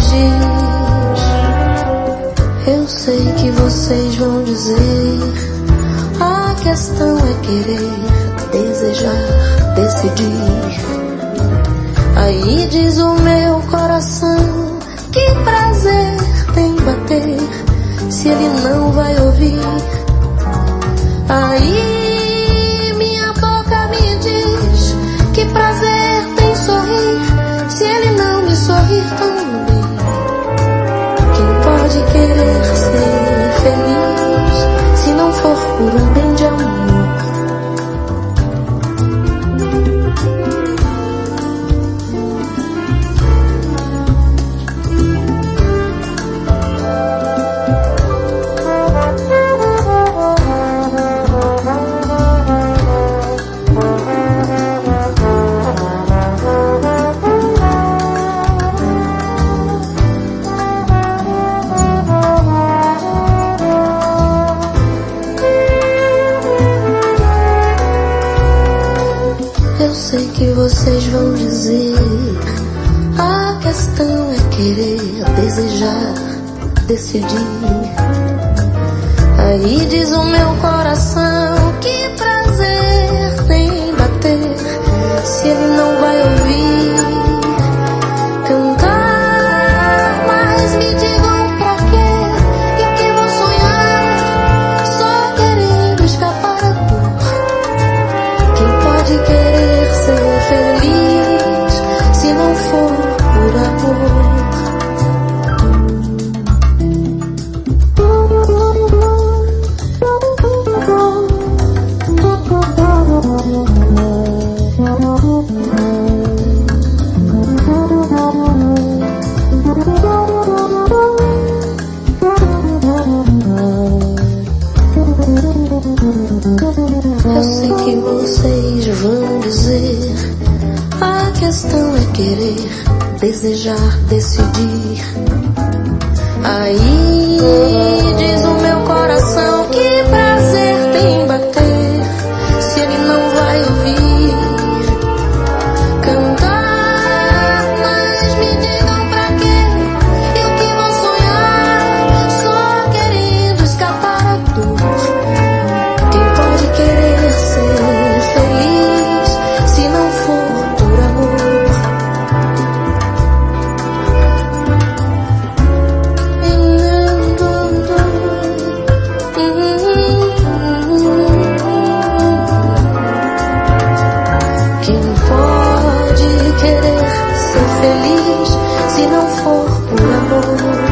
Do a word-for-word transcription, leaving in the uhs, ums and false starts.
diz. Eu sei que vocês vão dizer, a questão é querer, desejar, decidir. Aí diz o meu coração, que prazer tem bater, se ele não vai ouvir. Aí minha boca me diz, que prazer tem sorrir, se ele não me sorrir também. Quem pode querer ser feliz, se não for por um bem de amor? Eu sei que vocês vão dizer, a questão é querer, desejar, decidir. Aí diz o meu coração, que prazer tem bater, se ele não vai ouvir cantar. Mas me digam pra quê, e o que vou sonhar, só querendo escapar a dor. Quem pode querer ser feliz, se não for por amor? Eu sei que vocês vão dizer, a questão é querer, desejar, decidir. Aí diz o meu coração, que prazer tem bater, se ele não vai ouvir cantar. Mas me digam pra quê, e o que vou sonhar, só querendo escapar a dor. Quem pode querer ser feliz, se não for por amor? Quem pode querer ser feliz, se não for por amor?